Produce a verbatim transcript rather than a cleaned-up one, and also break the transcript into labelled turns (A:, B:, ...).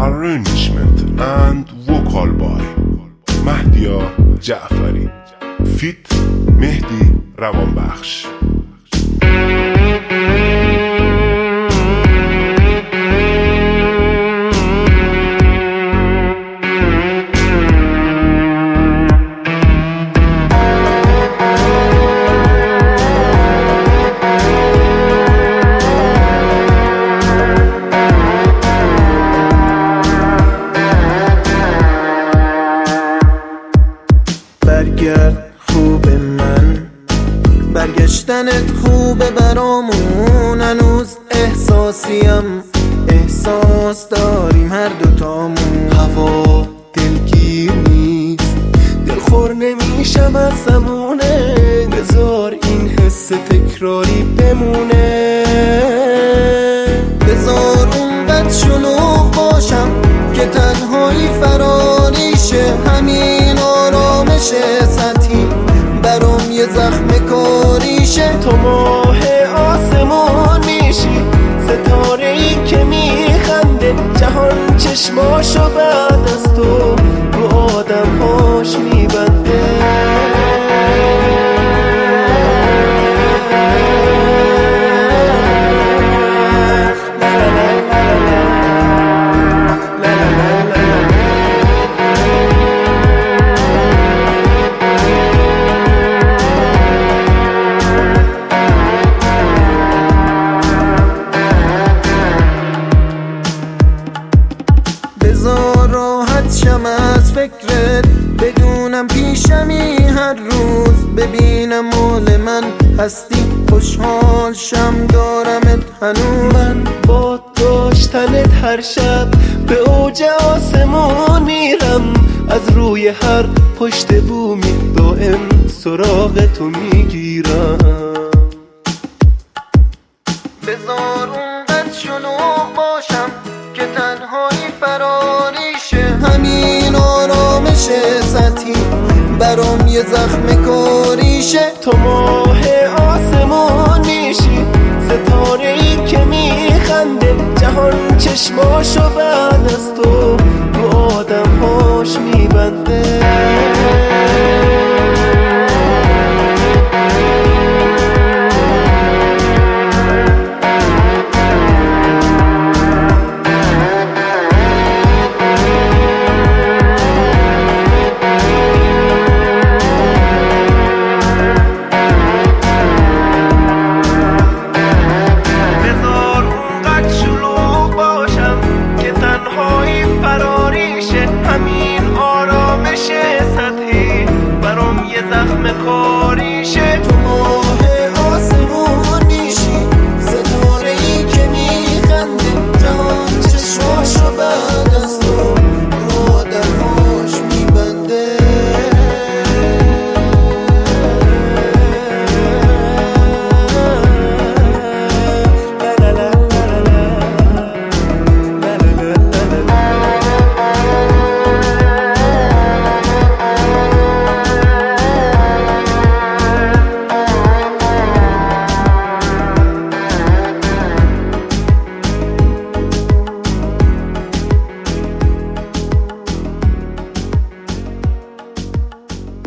A: arrangement and vocal by مهدیار جعفری فیت مهدی روانبخش.
B: برگرد خوب من، برگشتنت خوبه برامون، هنوز احساسیم، احساس داریم هر دوتامون. هوا دلگیر نیست، دلخور نمیشم از زمونه، بذار این حس تکراری بمونه، بذار اونقدر شلوغ باشم که تنهایی فراریشه، همین آرامش سطحی برام یه زخم کاریشه. تو ماه آسمون میشی، ستاره ای که میخنده، جهان چشماشو بعد از تو رو آدم هاش میبنده. بذار راحت شم از فکرت، بدونم پیشمی هر روز، ببینم مال من هستی، خوشحال شم دارمت هنوز. من با داشتنت هر شب به اوج آسمون میرم، از روی هر پشت بومی دائم سراغ تو میگیرم. بذار اونقدر شلوغ باشم که تنهایی فراریشه، همین آرامش سطحی برام یه زخم کاریشه. تو ماه آسمون میشی، ستاره ای که میخنده، جهان چشماشو بعد از تو